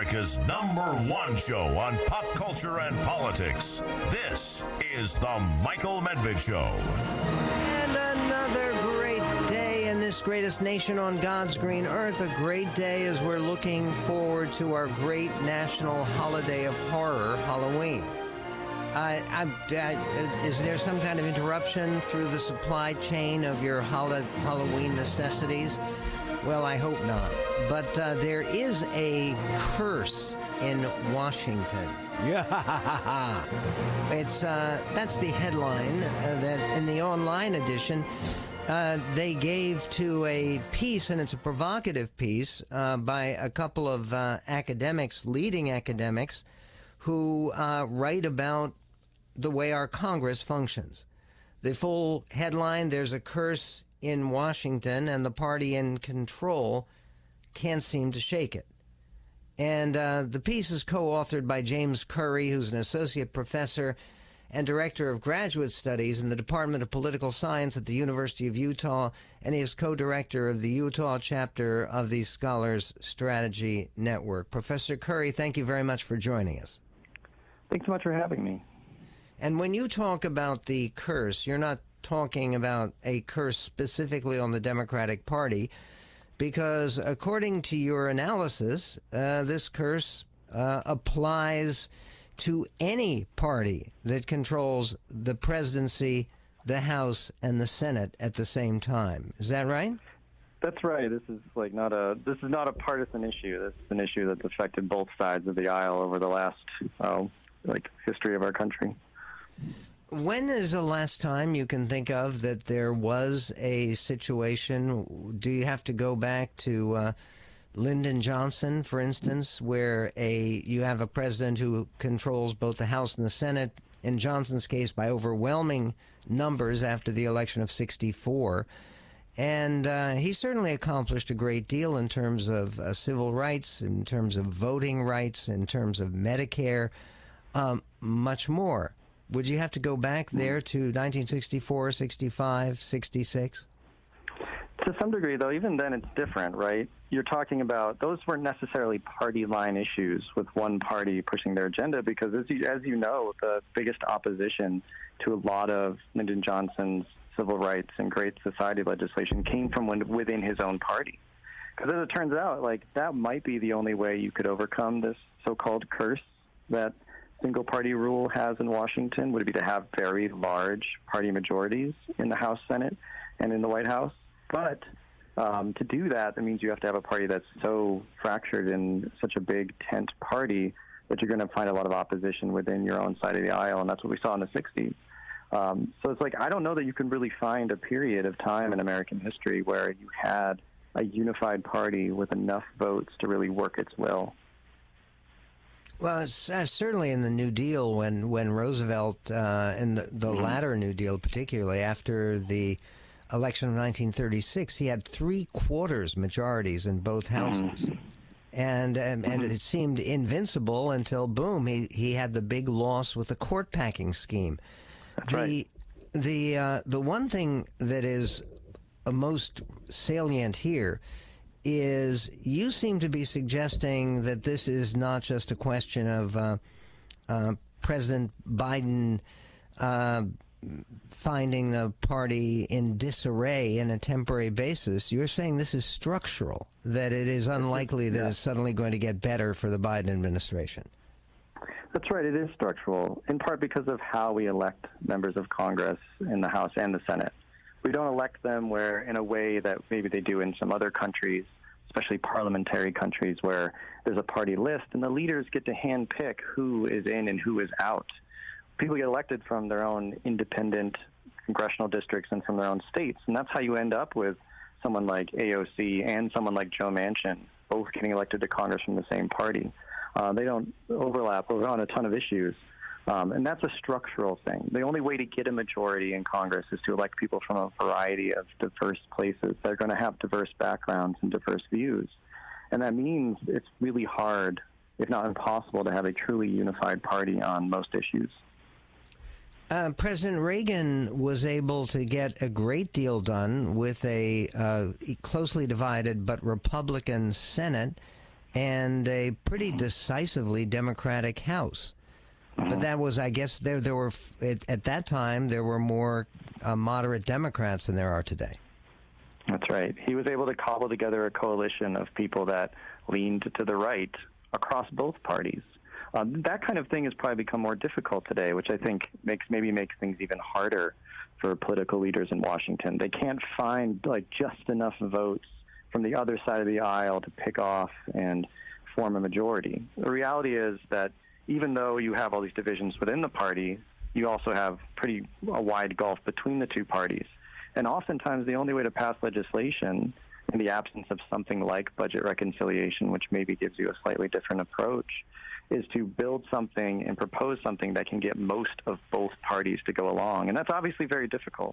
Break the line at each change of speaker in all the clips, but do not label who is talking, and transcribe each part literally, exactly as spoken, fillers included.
America's number one show on pop culture and politics. This is The Michael Medved Show.
And another great day in this greatest nation on God's green earth. A great day as we're looking forward to our great national holiday of horror, Halloween. Uh, I, I, is there some kind of interruption through the supply chain of your hol- Halloween necessities? Well, I hope not. But uh, there is a curse in Washington. Yeah, it's uh, that's the headline uh, that in the online edition uh, they gave to a piece, and it's a provocative piece uh, by a couple of uh, academics, leading academics, who uh, write about the way our Congress functions. The full headline: "There's a curse in Washington, and the party in control can't seem to shake it." And uh, the piece is co-authored by James Curry, who's an associate professor and director of graduate studies in the Department of Political Science at the University of Utah, and he is co-director of the Utah chapter of the Scholars Strategy Network. Professor Curry, thank you very much for joining us.
Thanks so much for having me.
And when you talk about the curse, you're not talking about a curse specifically on the Democratic Party, because according to your analysis, uh, this curse uh, applies to any party that controls the presidency, the House, and the Senate at the same time. Is that right?
That's right. This is like not a this is not a partisan issue. This is an issue that's affected both sides of the aisle over the last uh, like history of our country.
When is the last time you can think of that there was a situation? Do you have to go back to uh, Lyndon Johnson, for instance, where a you have a president who controls both the House and the Senate, in Johnson's case by overwhelming numbers after the election of sixty-four. And uh, he certainly accomplished a great deal in terms of uh, civil rights, in terms of voting rights, in terms of Medicare, um, much more. Would you have to go back there to nineteen sixty-four, sixty-five, sixty-six?
To some degree, though, even then it's different, right? You're talking about, those weren't necessarily party line issues with one party pushing their agenda, because as you, as you know, the biggest opposition to a lot of Lyndon Johnson's civil rights and Great Society legislation came from within his own party. Because as it turns out, like, that might be the only way you could overcome this so-called curse that single-party rule has in Washington, would be to have very large party majorities in the House, Senate, and in the White House. But um, to do that, that means you have to have a party that's so fractured in such a big tent party that you're going to find a lot of opposition within your own side of the aisle, and that's what we saw in the sixties. Um, so it's like, I don't know that you can really find a period of time in American history where you had a unified party with enough votes to really work its will.
Well, it's, uh, certainly in the New Deal, when, when Roosevelt, uh, in the, the mm-hmm. latter New Deal, particularly after the election of nineteen thirty-six, he had three-quarters majorities in both houses. Mm-hmm. And, and and it seemed invincible until, boom, he, he had the big loss with the court-packing scheme.
That's
the
right.
the uh, the one thing that is uh, most salient here is you seem to be suggesting that this is not just a question of uh, uh, President Biden uh, finding the party in disarray in a temporary basis. You're saying this is structural, that it is unlikely that
yeah.
it's suddenly going to get better for the Biden administration.
That's right. It is structural, in part because of how we elect members of Congress in the House and the Senate. We don't elect them where, in a way that maybe they do in some other countries, especially parliamentary countries, where there's a party list and the leaders get to handpick who is in and who is out. People get elected from their own independent congressional districts and from their own states, and that's how you end up with someone like A O C and someone like Joe Manchin, both getting elected to Congress from the same party. Uh, they don't overlap on a ton of issues. Um, and that's a structural thing. The only way to get a majority in Congress is to elect people from a variety of diverse places. They're going to have diverse backgrounds and diverse views. And that means it's really hard, if not impossible, to have a truly unified party on most issues.
Uh, President Reagan was able to get a great deal done with a uh, closely divided but Republican Senate and a pretty decisively Democratic House. But that was, I guess, there there were at, at that time there were more uh, moderate Democrats than there are today.
That's right. He was able to cobble together a coalition of people that leaned to the right across both parties. Uh, that kind of thing has probably become more difficult today, which I think makes maybe makes things even harder for political leaders in Washington. They can't find like just enough votes from the other side of the aisle to pick off and form a majority. The reality is that even though you have all these divisions within the party, you also have pretty a wide gulf between the two parties. And oftentimes the only way to pass legislation in the absence of something like budget reconciliation, which maybe gives you a slightly different approach, is to build something and propose something that can get most of both parties to go along. And that's obviously very difficult.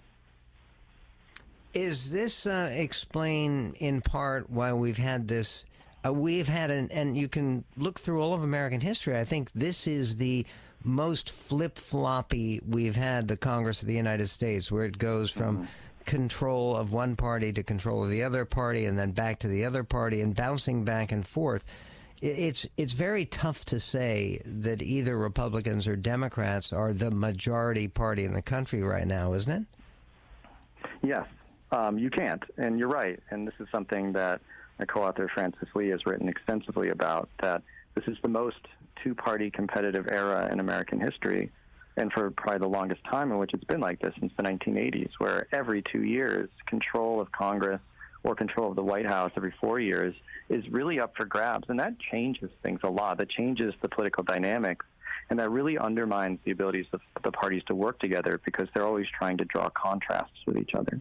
Is this uh, explain in part why we've had this, uh, we've had, an, and you can look through all of American history, I think this is the most flip-floppy we've had the Congress of the United States, where it goes from mm-hmm. control of one party to control of the other party and then back to the other party and bouncing back and forth. It's it's very tough to say that either Republicans or Democrats are the majority party in the country right now, isn't it?
Yes, um, you can't, and you're right. And this is something that my co-author Francis Lee has written extensively about, that this is the most two-party competitive era in American history, and for probably the longest time in which it's been like this since the nineteen eighties, where every two years, control of Congress or control of the White House every four years is really up for grabs, and that changes things a lot. That changes the political dynamics, and that really undermines the abilities of the parties to work together because they're always trying to draw contrasts with each other.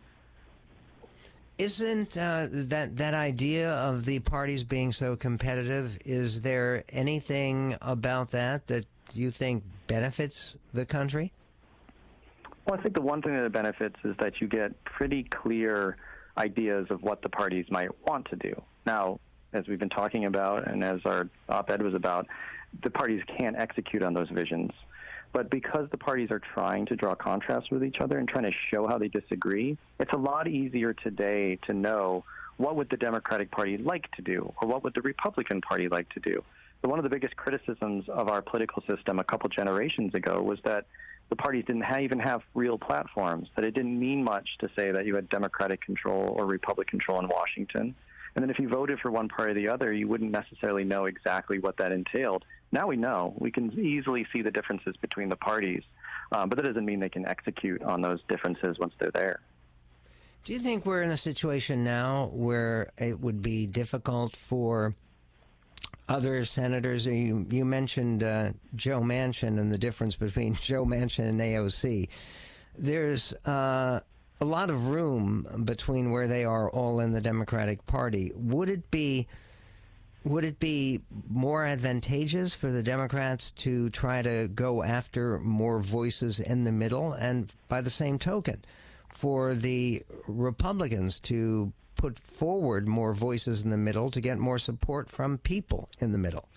Isn't uh, that that idea of the parties being so competitive, is there anything about that that you think benefits the country?
Well, I think the one thing that it benefits is that you get pretty clear ideas of what the parties might want to do. Now, as we've been talking about, and as our op-ed was about, the parties can't execute on those visions. But because the parties are trying to draw contrasts with each other and trying to show how they disagree, it's a lot easier today to know what would the Democratic Party like to do, or what would the Republican Party like to do. But one of the biggest criticisms of our political system a couple generations ago was that the parties didn't ha- even have real platforms, that it didn't mean much to say that you had Democratic control or Republican control in Washington. And then if you voted for one party or the other, you wouldn't necessarily know exactly what that entailed. Now we know. We can easily see the differences between the parties, um, but that doesn't mean they can execute on those differences once they're there.
Do you think we're in a situation now where it would be difficult for other senators? You, you mentioned uh, Joe Manchin and the difference between Joe Manchin and A O C. There's uh, a lot of room between where they are all in the Democratic Party. Would it be would it be more advantageous for the Democrats to try to go after more voices in the middle, and by the same token, for the Republicans to put forward more voices in the middle to get more support from people in the middle?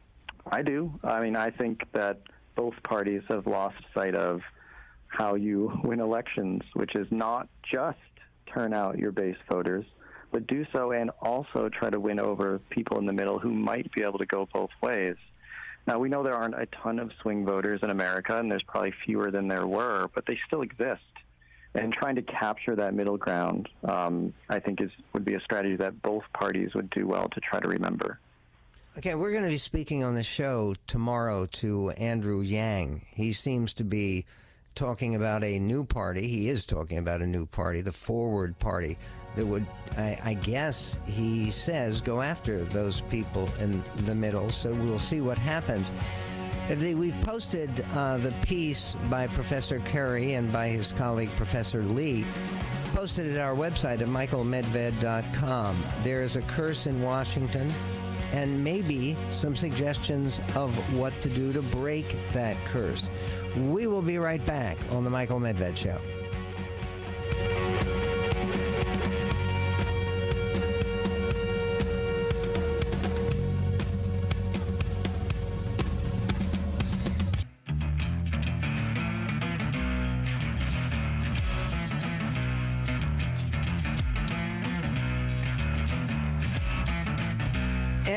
I do. I mean, I think that both parties have lost sight of how you win elections, which is not just turn out your base voters, but do so and also try to win over people in the middle who might be able to go both ways. Now, we know there aren't a ton of swing voters in America, and there's probably fewer than there were, but they still exist. And trying to capture that middle ground, um, I think, is would be a strategy that both parties would do well to try to remember.
Okay, we're going to be speaking on the show tomorrow to Andrew Yang. He seems to be talking about a new party. He is talking about a new party, the Forward Party, that would, I, I guess, he says, go after those people in the middle. So we'll see what happens. The, we've posted uh, the piece by Professor Curry and by his colleague Professor Lee, posted at our website at michael medved dot com. There is a curse in Washington, and maybe some suggestions of what to do to break that curse. We will be right back on The Michael Medved Show.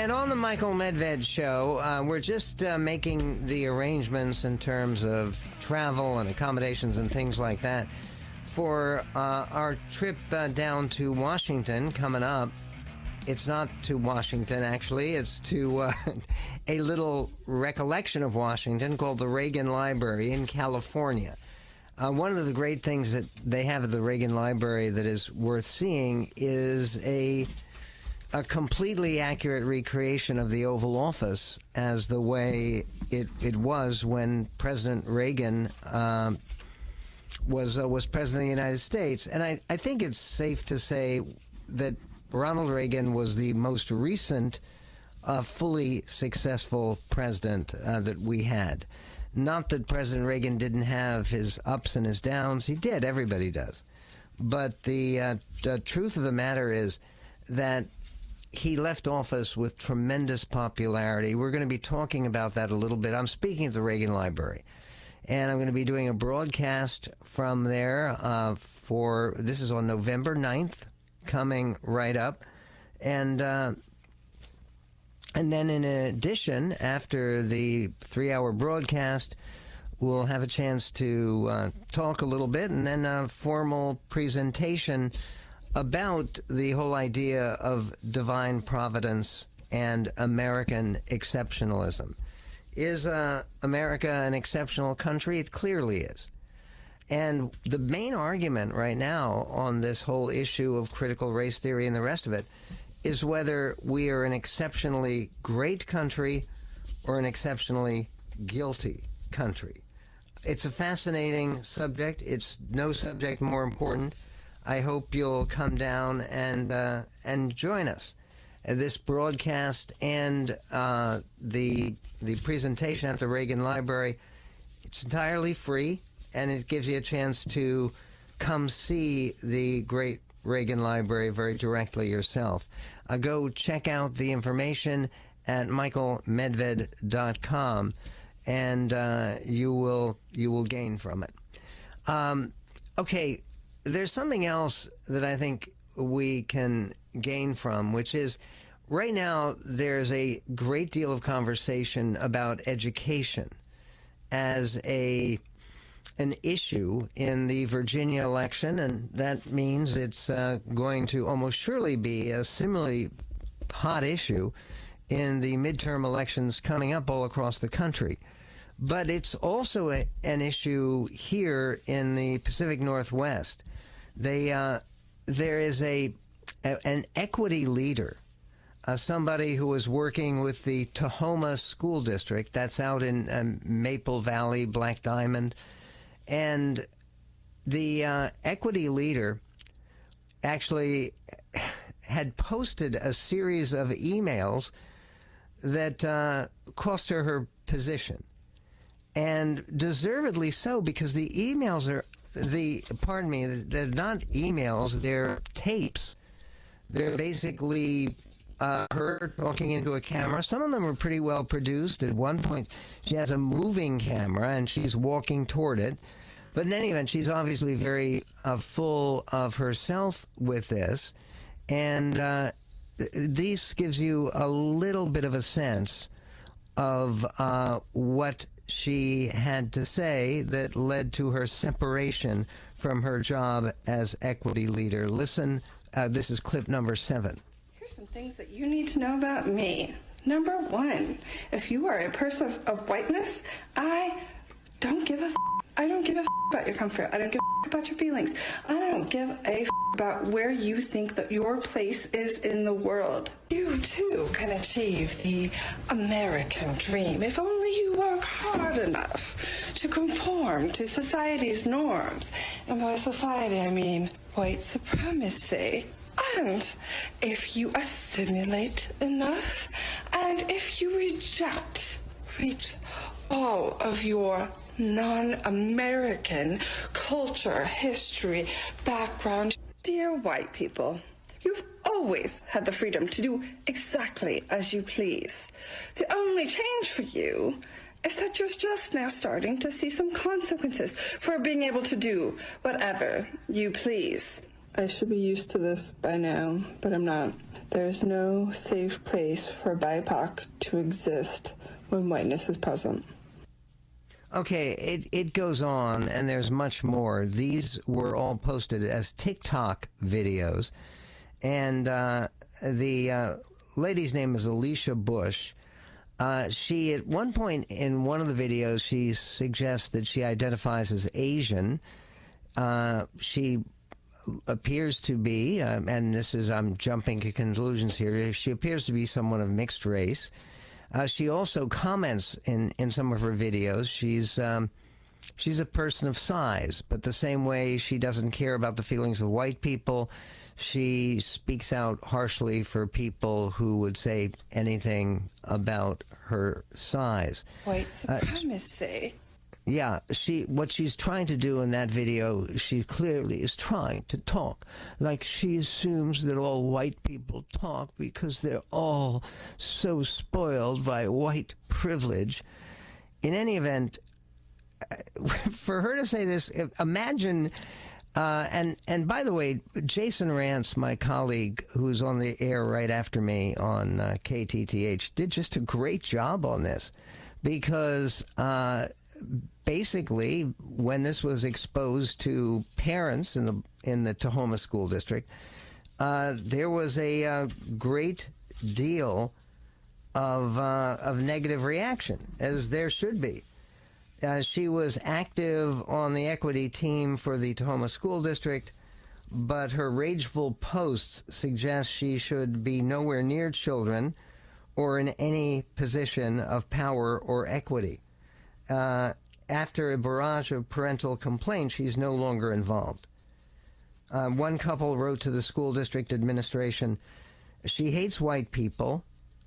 And on the Michael Medved Show, uh, we're just uh, making the arrangements in terms of travel and accommodations and things like that for uh, our trip uh, down to Washington coming up. It's not to Washington, actually. It's to uh, a little recollection of Washington called the Reagan Library in California. Uh, one of the great things that they have at the Reagan Library that is worth seeing is a a completely accurate recreation of the Oval Office as the way it it was when President Reagan uh, was uh, was president of the United States. And I, I think it's safe to say that Ronald Reagan was the most recent uh, fully successful president uh, that we had. Not that President Reagan didn't have his ups and his downs. He did. Everybody does. But the, uh, the truth of the matter is that he left office with tremendous popularity. We're going to be talking about that a little bit. I'm speaking at the Reagan Library, and I'm going to be doing a broadcast from there uh, for, this is on November ninth, coming right up. And uh, and then in addition, after the three-hour broadcast, we'll have a chance to uh, talk a little bit, and then a formal presentation about the whole idea of divine providence and American exceptionalism. Is uh, America an exceptional country? It clearly is. And the main argument right now on this whole issue of critical race theory and the rest of it is whether we are an exceptionally great country or an exceptionally guilty country. It's a fascinating subject. It's no subject more important. I hope you'll come down and uh, and join us. Uh, this broadcast and uh, the the presentation at the Reagan Library, it's entirely free, and it gives you a chance to come see the great Reagan Library very directly yourself. Uh, go check out the information at michael medved dot com, and uh, you will you will gain from it. Um, okay. There's something else that I think we can gain from, which is right now there's a great deal of conversation about education as a an issue in the Virginia election, and that means it's uh, going to almost surely be a similarly hot issue in the midterm elections coming up all across the country. But it's also a, an issue here in the Pacific Northwest. They, uh, there is a, a an equity leader, uh, somebody who is working with the Tahoma School District, that's out in um, Maple Valley, Black Diamond, and the uh, equity leader actually had posted a series of emails that uh, cost her her position, and deservedly so, because the emails are The, pardon me, they're not emails, they're tapes. They're basically uh, her talking into a camera. Some of them are pretty well produced. At one point, she has a moving camera, and she's walking toward it. But in any event, she's obviously very uh, full of herself with this. And uh, this gives you a little bit of a sense of uh, what she had to say that led to her separation from her job as equity leader. Listen, uh, this is clip number seven.
Here's some things that you need to know about me. Number one, if you are a person of, of whiteness, I don't give a f- I don't give a f- about your comfort. I don't give a f- about your feelings. I don't give a f- about where you think that your place is in the world. You, too, can achieve the American dream if only you work hard enough to conform to society's norms. And by society, I mean white supremacy. And if you assimilate enough, and if you reject, reject all of your non-American culture, history, background. Dear white people, you've always had the freedom to do exactly as you please. The only change for you is that you're just now starting to see some consequences for being able to do whatever you please. I should be used to this by now, but I'm not. There is no safe place for B I P O C to exist when whiteness is present.
Okay, it, it goes on, and there's much more. These were all posted as TikTok videos, and uh, the uh, lady's name is Alicia Bush. Uh, she, at one point in one of the videos, she suggests that she identifies as Asian. Uh, she appears to be, uh, and this is, I'm jumping to conclusions here, she appears to be someone of mixed race. Uh, she also comments in, in some of her videos, she's, um, she's a person of size, but the same way she doesn't care about the feelings of white people, she speaks out harshly for people who would say anything about her size.
White supremacy. Uh,
Yeah, she what she's trying to do in that video, she clearly is trying to talk like she assumes that all white people talk because they're all so spoiled by white privilege. In any event, for her to say this, imagine, uh, and, and by the way, Jason Rantz, my colleague who's on the air right after me on uh, K T T H, did just a great job on this because... Uh, Basically, when this was exposed to parents in the in the Tahoma School District, uh, there was a uh, great deal of uh, of negative reaction, as there should be. Uh, she was active on the equity team for the Tahoma School District, but her rageful posts suggest she should be nowhere near children or in any position of power or equity. Uh, after a barrage of parental complaints, she's no longer involved. Uh, one couple wrote to the school district administration, she hates white people,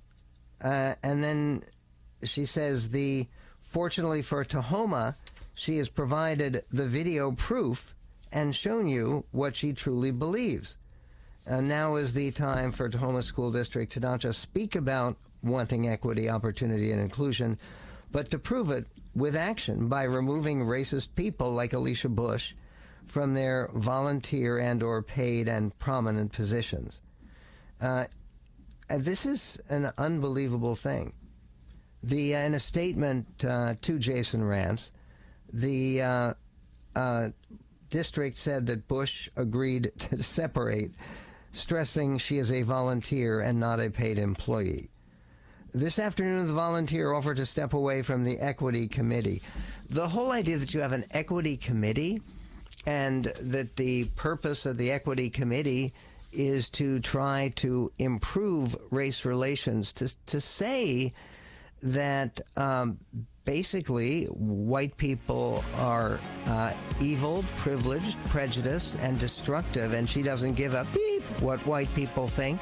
uh, and then she says, the fortunately for Tahoma, she has provided the video proof and shown you what she truly believes. Uh, now is the time for Tahoma School District to not just speak about wanting equity, opportunity, and inclusion, but to prove it with action by removing racist people like Alicia Bush from their volunteer and or paid and prominent positions. Uh, this is an unbelievable thing. The, uh, in a statement uh, to Jason Rantz, the uh, uh, district said that Bush agreed to separate, stressing she is a volunteer and not a paid employee. This afternoon, the volunteer offered to step away from the equity committee. The whole idea that you have an equity committee and that the purpose of the equity committee is to try to improve race relations, to, to say that um, basically white people are uh, evil, privileged, prejudiced, and destructive, and she doesn't give a beep what white people think.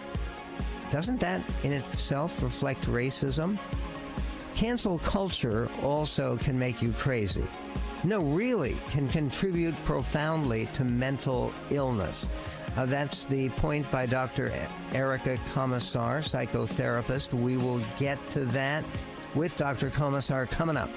Doesn't that in itself reflect racism? Cancel culture also can make you crazy. No, really, can contribute profoundly to mental illness. Uh, that's the point by Doctor Erica Komisar, psychotherapist. We will get to that with Doctor Komisar coming up.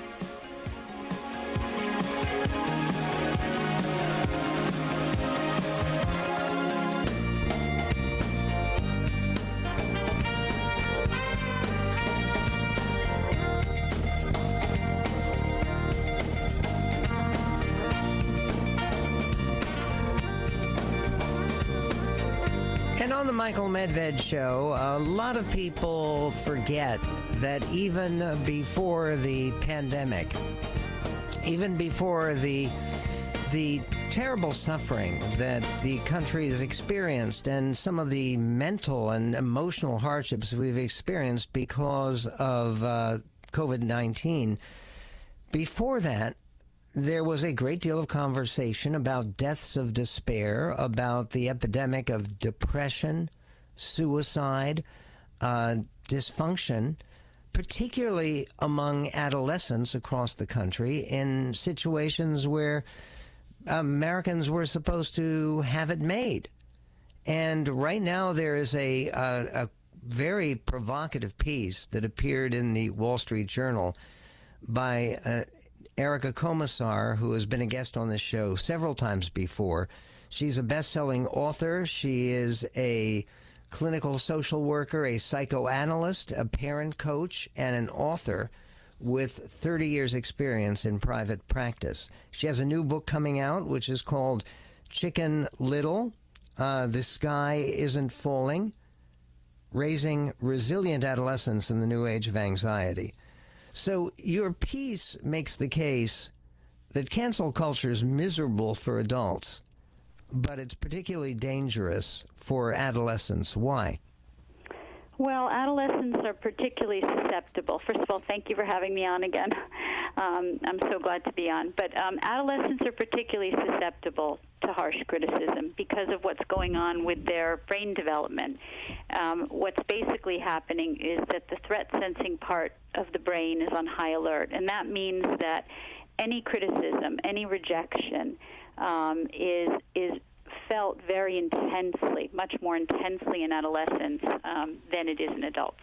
And on the Michael Medved Show, a lot of people forget that even before the pandemic, even before the the terrible suffering that the country has experienced and some of the mental and emotional hardships we've experienced because of uh, COVID nineteen, before that, there was a great deal of conversation about deaths of despair, about the epidemic of depression, suicide, uh, dysfunction, particularly among adolescents across the country in situations where Americans were supposed to have it made. And right now there is a, a, a very provocative piece that appeared in the Wall Street Journal by uh, Erica Komisar, who has been a guest on this show several times before. She's a best-selling author. She is a clinical social worker, a psychoanalyst, a parent coach, and an author with thirty years experience in private practice. She has a new book coming out, which is called Chicken Little, uh, The Sky Isn't Falling, Raising Resilient Adolescents in the New Age of Anxiety. So your piece makes the case that cancel culture is miserable for adults, but it's particularly dangerous for adolescents. Why?
Well, adolescents are particularly susceptible. First of all, thank you for having me on again. Um, I'm so glad to be on. But um, adolescents are particularly susceptible to harsh criticism because of what's going on with their brain development. Um, what's basically happening is that the threat-sensing part of the brain is on high alert, and that means that any criticism, any rejection um, is is felt very intensely, much more intensely in adolescents um, than it is in adults.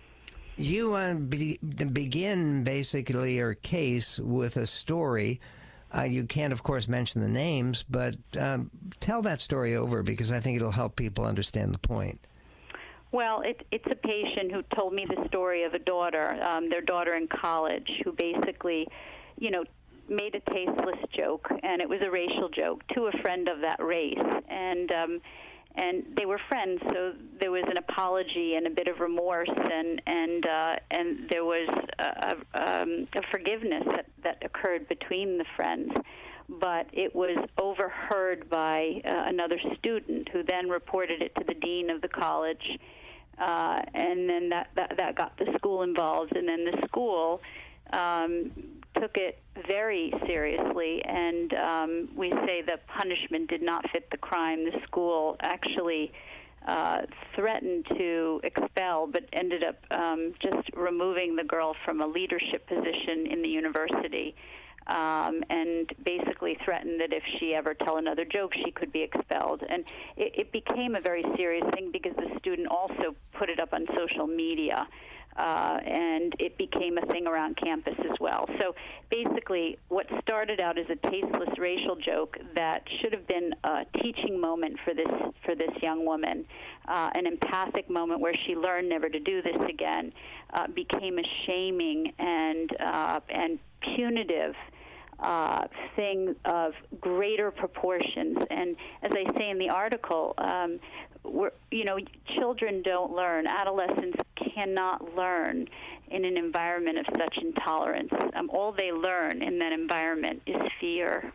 You uh, be, begin basically your case with a story. Uh, you can't, of course, mention the names, but um, tell that story over because I think it'll help people understand the point.
Well, it, it's a patient who told me the story of a daughter, um, their daughter in college, who basically, you know, made a tasteless joke, and it was a racial joke, to a friend of that race. And um, and they were friends, so there was an apology and a bit of remorse, and and uh, and there was a, a, um, a forgiveness that, that occurred between the friends. But it was overheard by uh, another student who then reported it to the dean of the college, uh, and then that, that, that got the school involved, and then the school um, took it very seriously, and um, we say the punishment did not fit the crime. The school actually uh, threatened to expel, but ended up um, just removing the girl from a leadership position in the university, um, and basically threatened that if she ever tell another joke, she could be expelled. And it, it became a very serious thing because the student also put it up on social media. Uh, and it became a thing around campus as well. So basically, what started out as a tasteless racial joke that should have been a teaching moment for this for this young woman, uh, an empathic moment where she learned never to do this again, uh, became a shaming and uh, and punitive Uh, thing of greater proportions. And as I say in the article, um, we're, you know, children don't learn. Adolescents cannot learn in an environment of such intolerance. Um, all they learn in that environment is fear.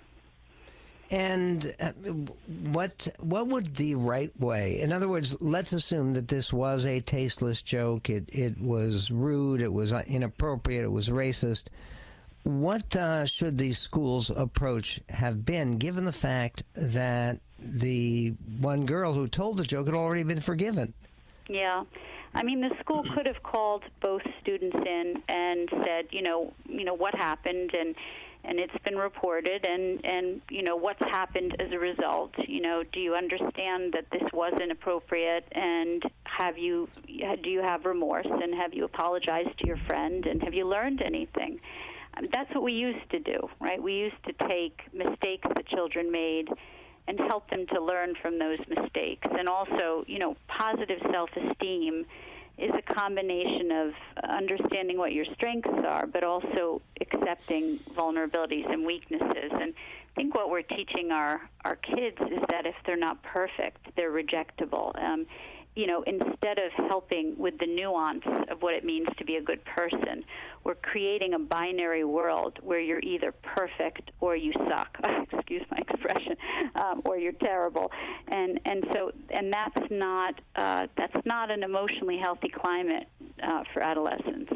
And uh, what what would the right way? In other words, let's assume that this was a tasteless joke. It it was rude. It was inappropriate. It was racist. What uh, should the school's approach have been, given the fact that the one girl who told the joke had already been forgiven?
Yeah. I mean, the school could have called both students in and said, you know, you know what happened, and and it's been reported, and, and, you know, what's happened as a result. You know, do you understand that this wasn't appropriate, and have you, do you have remorse, and have you apologized to your friend, and have you learned anything? That's what we used to do, right? We used to take mistakes that children made and help them to learn from those mistakes. And also, you know, positive self-esteem is a combination of understanding what your strengths are, but also accepting vulnerabilities and weaknesses. And I think what we're teaching our, our kids is that if they're not perfect, they're rejectable. Um, you know, instead of helping with the nuance of what it means to be a good person, we're creating a binary world where you're either perfect or you suck. Excuse my expression, um, or you're terrible. And and so and that's not uh, that's not an emotionally healthy climate uh, for adolescents.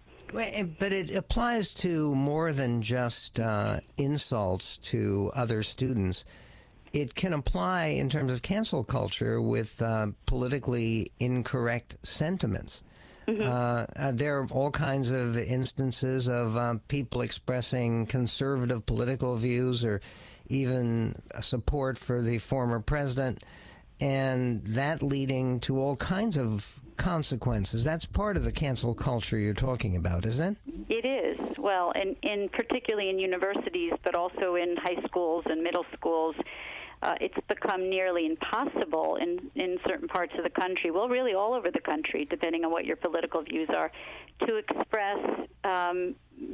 But it applies to more than just uh, insults to other students. It can apply in terms of cancel culture with uh, politically incorrect sentiments. Mm-hmm. uh, uh, there are all kinds of instances of uh, people expressing conservative political views or even support for the former president, and that leading to all kinds of consequences. That's part of the cancel culture you're talking about, isn't it?
It is. Well, in, in particularly in universities, but also in high schools and middle schools. uh, it's become nearly impossible in, in certain parts of the country, well, really all over the country, depending on what your political views are, to express um,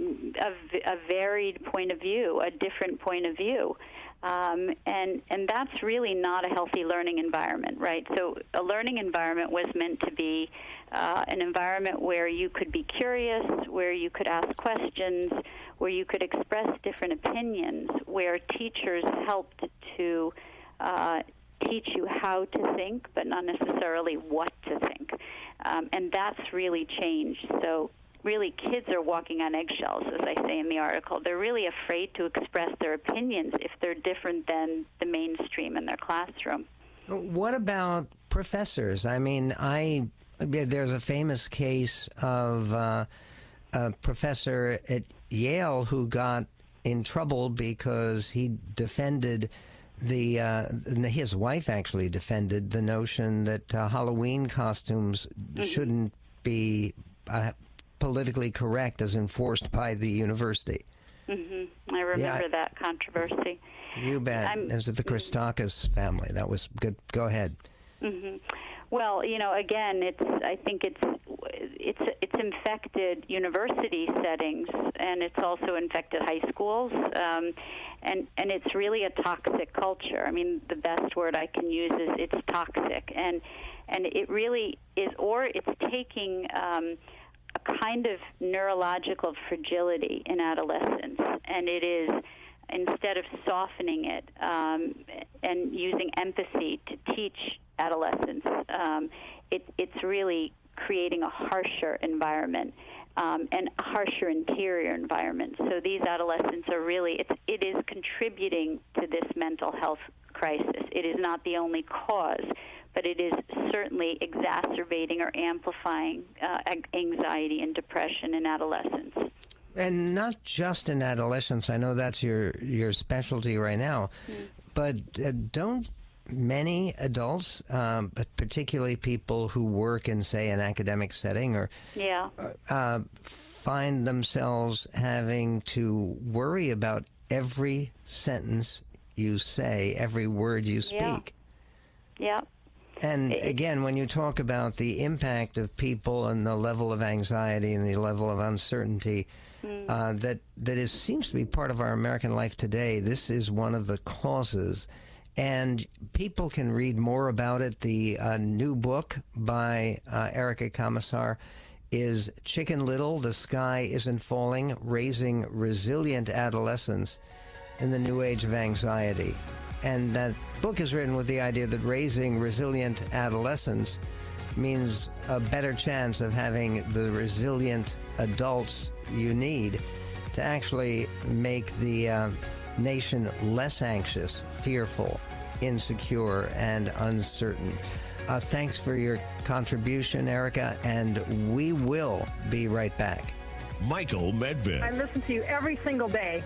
a, a varied point of view, a different point of view. Um, and and that's really not a healthy learning environment, right? So a learning environment was meant to be uh, an environment where you could be curious, where you could ask questions, where you could express different opinions, where teachers helped to uh, teach you how to think, but not necessarily what to think. Um, and that's really changed. So really, kids are walking on eggshells, as I say in the article. They're really afraid to express their opinions if they're different than the mainstream in their classroom.
What about professors? I mean, I there's a famous case of uh, a professor at Yale who got in trouble because he defended the uh, his wife actually defended the notion that uh, Halloween costumes mm-hmm. shouldn't be uh, politically correct as enforced by the university.
Mm-hmm. I remember yeah. that controversy.
You bet. I'm, it was the Christakis family. That was good. Go ahead.
Mm-hmm. Well, you know, again, it's. I think it's it's it's infected university settings, and it's also infected high schools, um, and and it's really a toxic culture. I mean, the best word I can use is it's toxic, and and it really is, or it's taking Um, a kind of neurological fragility in adolescence, and it is, instead of softening it um, and using empathy to teach adolescents, um, it, it's really creating a harsher environment um, and a harsher interior environment. So these adolescents are really, it's, it is contributing to this mental health crisis. It is not the only cause, but it is certainly exacerbating or amplifying uh, anxiety and depression in adolescents.
And not just in adolescence. I know that's your, your specialty right now. Mm. But uh, don't many adults, um, but particularly people who work in, say, an academic setting, or
yeah.
uh, find themselves having to worry about every sentence you say, every word you speak?
Yeah. yeah.
And again, when you talk about the impact of people and the level of anxiety and the level of uncertainty mm. uh, that that is seems to be part of our American life today, this is one of the causes. And people can read more about it. The uh, new book by uh, Erica Komisar is Chicken Little, The Sky Isn't Falling, Raising Resilient Adolescents in the New Age of Anxiety. And that book is written with the idea that raising resilient adolescents means a better chance of having the resilient adults you need to actually make the uh, nation less anxious, fearful, insecure, and uncertain. Uh, thanks for your contribution, Erica, and we will be right back.
Michael Medved.
I listen to you every single day.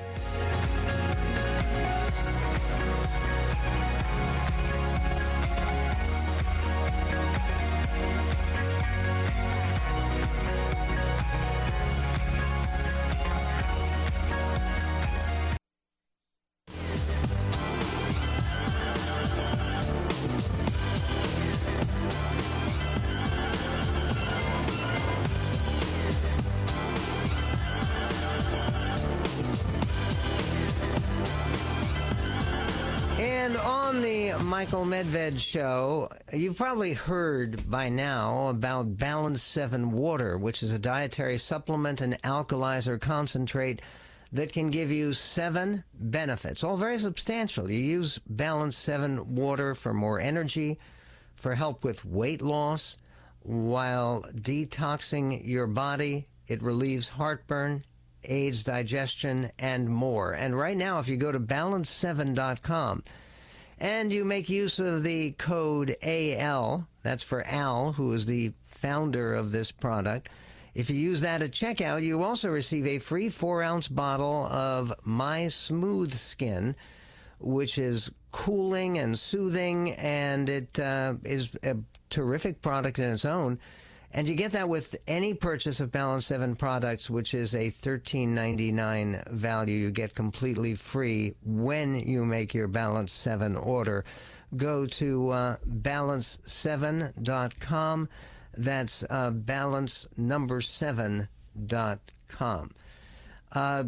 And on the Michael Medved Show, you've probably heard by now about Balance seven Water, which is a dietary supplement and alkalizer concentrate that can give you seven benefits, all very substantial. You use Balance seven Water for more energy, for help with weight loss, while detoxing your body. It relieves heartburn, aids digestion, and more. And right now, if you go to balance seven dot com and you make use of the code A L, that's for Al, who is the founder of this product, if you use that at checkout, you also receive a free four-ounce bottle of My Smooth Skin, which is cooling and soothing, and it uh, is a terrific product in its own. And you get that with any purchase of Balance seven products, which is a thirteen ninety-nine value. You get completely free when you make your Balance seven order. Go to uh, balance seven dot com. That's uh, balance number seven dot com. Uh,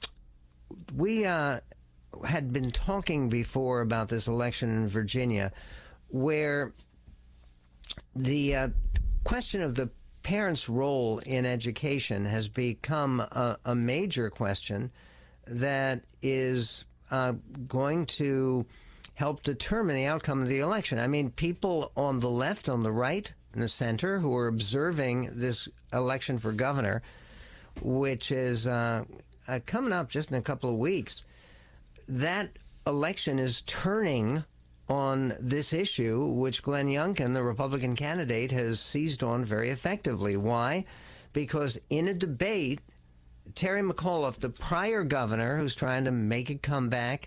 we uh, had been talking before about this election in Virginia, where the uh, question of the parents' role in education has become a, a major question that is uh, going to help determine the outcome of the election. I mean, people on the left, on the right, and the center who are observing this election for governor, which is uh, uh, coming up just in a couple of weeks, that election is turning on this issue, which Glenn Youngkin, the Republican candidate, has seized on very effectively. Why? Because in a debate, Terry McAuliffe, the prior governor who's trying to make a comeback,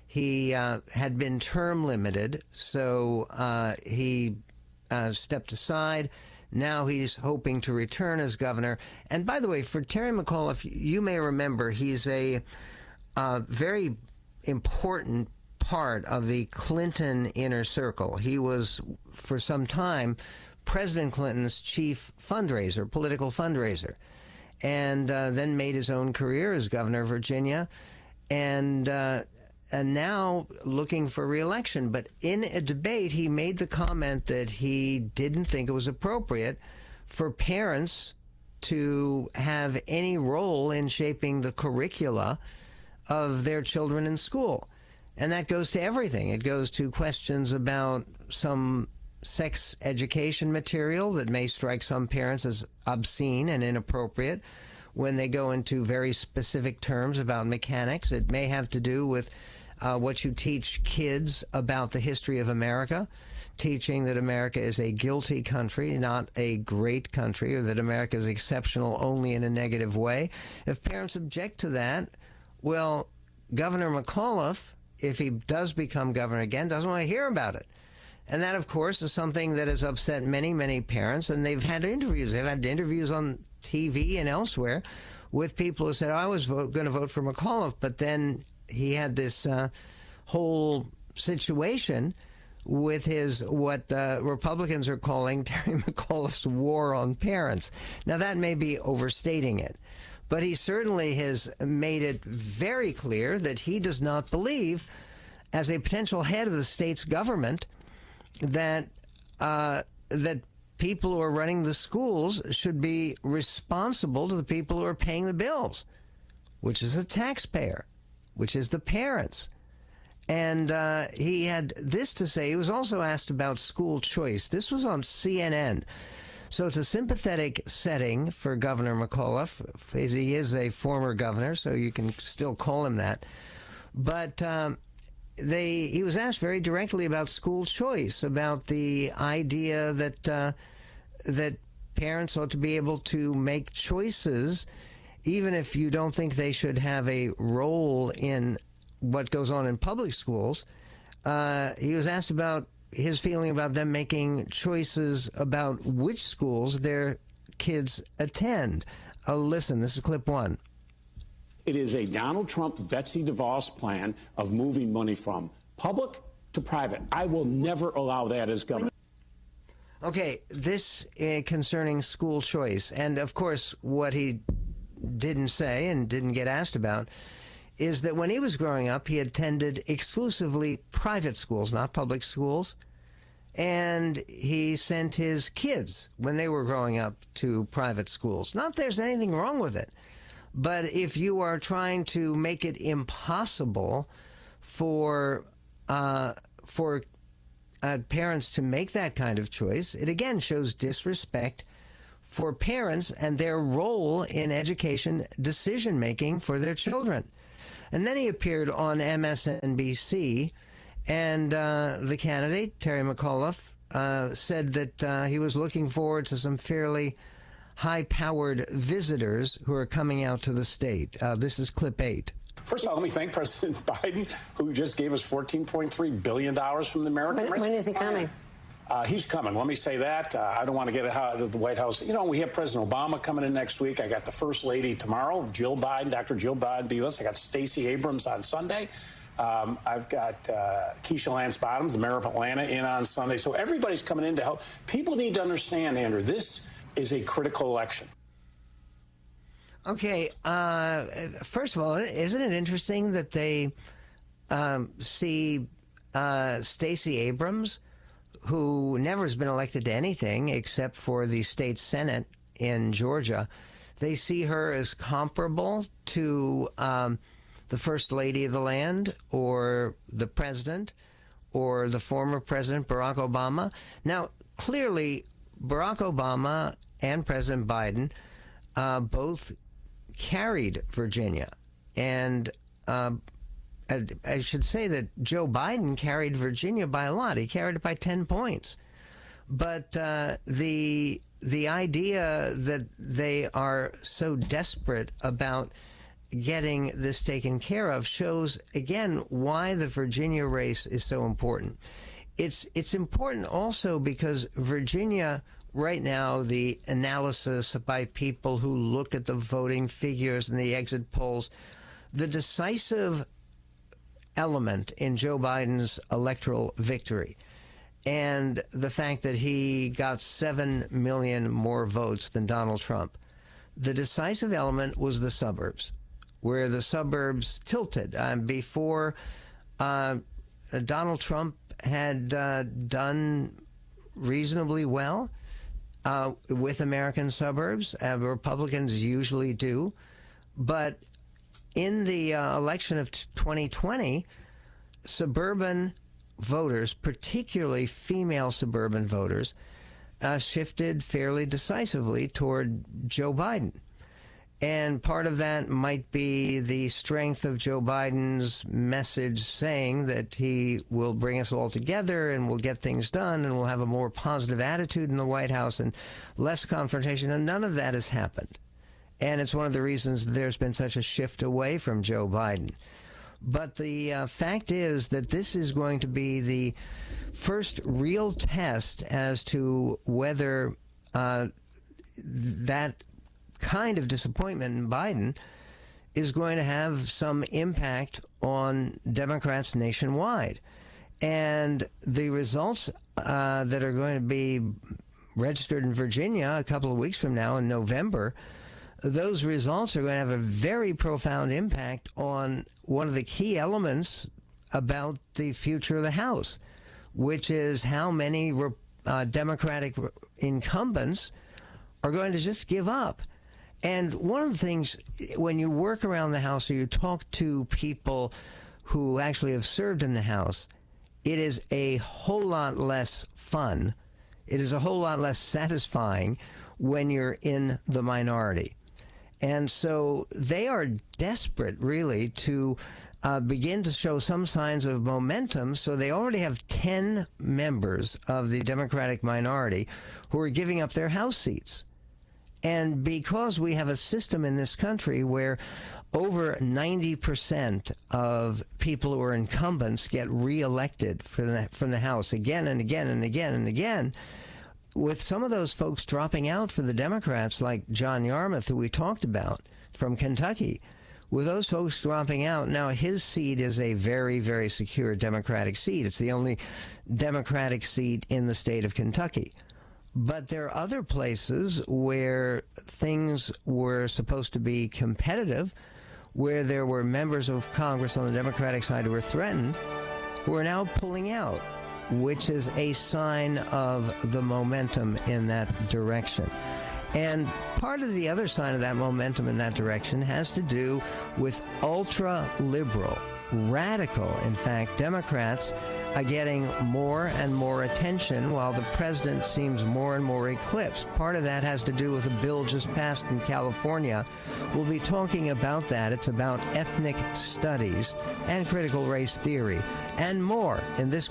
he uh, had been term limited, so uh, he uh, stepped aside. Now he's hoping to return as governor. And by the way, for Terry McAuliffe, you may remember he's a uh, very important part of the Clinton inner circle. He was, for some time, President Clinton's chief fundraiser, political fundraiser, and uh, then made his own career as governor of Virginia, and uh, and now looking for re-election. But in a debate, he made the comment that he didn't think it was appropriate for parents to have any role in shaping the curricula of their children in school. And that goes to everything. It goes to questions about some sex education material that may strike some parents as obscene and inappropriate when they go into very specific terms about mechanics. It may have to do with uh, what you teach kids about the history of America, teaching that America is a guilty country, not a great country, or that America is exceptional only in a negative way. If parents object to that, well, Governor McAuliffe, if he does become governor again, doesn't want to hear about it. And that, of course, is something that has upset many, many parents. And they've had interviews. They've had interviews on T V and elsewhere with people who said, oh, I was going to vote for McAuliffe. But then he had this uh, whole situation with his, what uh, Republicans are calling Terry McAuliffe's war on parents. Now, that may be overstating it. But he certainly has made it very clear that he does not believe, as a potential head of the state's government, that uh, that people who are running the schools should be responsible to the people who are paying the bills, which is the taxpayer, which is the parents. And uh, he had this to say. He was also asked about school choice. This was on C N N. So it's a sympathetic setting for Governor McAuliffe. He is a former governor, so you can still call him that. But um, they he was asked very directly about school choice, about the idea that uh, that parents ought to be able to make choices, even if you don't think they should have a role in what goes on in public schools. Uh, he was asked about his feeling about them making choices about which schools their kids attend. Uh, listen, this is clip one.
It is a Donald Trump, Betsy DeVos plan of moving money from public to private. I will never allow that as governor.
Okay, this uh, concerning school choice. And, of course, what he didn't say and didn't get asked about is that when he was growing up, he attended exclusively private schools, not public schools, and he sent his kids, when they were growing up, to private schools. Not that there's anything wrong with it, but if you are trying to make it impossible for uh, for uh, parents to make that kind of choice, it again shows disrespect for parents and their role in education decision-making for their children. And then he appeared on M S N B C, and uh, the candidate, Terry McAuliffe, uh, said that uh, he was looking forward to some fairly high-powered visitors who are coming out to the state. Uh, this is clip eight.
First of all, let me thank President Biden, who just gave us fourteen point three billion dollars from the American
When, when is he coming?
Uh, he's coming. Let me say that. Uh, I don't want to get out of the White House. You know, we have President Obama coming in next week. I got the First Lady tomorrow, Jill Biden, Doctor Jill Biden, be with us. I got Stacey Abrams on Sunday. Um, I've got uh, Keisha Lance Bottoms, the mayor of Atlanta, in on Sunday. So everybody's coming in to help. People need to understand, Andrew, this is a critical election.
Okay. Uh, first of all, isn't it interesting that they um, see uh, Stacey Abrams, who never has been elected to anything except for the state Senate in Georgia, they see her as comparable to um, the First Lady of the land or the President or the former President Barack Obama. Now, clearly, Barack Obama and President Biden uh, both carried Virginia. And uh, I should say that Joe Biden carried Virginia by a lot. He carried it by ten points. But uh, the the idea that they are so desperate about getting this taken care of shows, again, why the Virginia race is so important. It's, it's important also because Virginia, right now, the analysis by people who look at the voting figures and the exit polls, the decisive element in Joe Biden's electoral victory and the fact that he got seven million more votes than Donald Trump, the decisive element was the suburbs, where the suburbs tilted. Um, before uh, Donald Trump had uh, done reasonably well uh, with American suburbs, uh, Republicans usually do, but in the uh, election of twenty twenty, suburban voters, particularly female suburban voters, uh, shifted fairly decisively toward Joe Biden. And part of that might be the strength of Joe Biden's message saying that he will bring us all together and we'll get things done and we'll have a more positive attitude in the White House and less confrontation. And none of that has happened. And it's one of the reasons there's been such a shift away from Joe Biden. But the uh, fact is that this is going to be the first real test as to whether uh, that kind of disappointment in Biden is going to have some impact on Democrats nationwide. And the results uh, that are going to be registered in Virginia a couple of weeks from now in November, those results are going to have a very profound impact on one of the key elements about the future of the House, which is how many uh, Democratic incumbents are going to just give up. And one of the things, when you work around the House or you talk to people who actually have served in the House, it is a whole lot less fun. It is a whole lot less satisfying when you're in the minority. And so they are desperate, really, to uh, begin to show some signs of momentum. So they already have ten members of the Democratic minority who are giving up their House seats. And because we have a system in this country where over ninety percent of people who are incumbents get reelected from the, from the House again and again and again and again, with some of those folks dropping out for the Democrats, like John Yarmuth, who we talked about from Kentucky, with those folks dropping out, now his seat is a very, very secure Democratic seat. It's the only Democratic seat in the state of Kentucky. But there are other places where things were supposed to be competitive, where there were members of Congress on the Democratic side who were threatened, who are now pulling out, which is a sign of the momentum in that direction. And part of the other sign of that momentum in that direction has to do with ultra-liberal, radical, in fact, Democrats are getting more and more attention while the president seems more and more eclipsed. Part of that has to do with a bill just passed in California. We'll be talking about that. It's about ethnic studies and critical race theory and more in this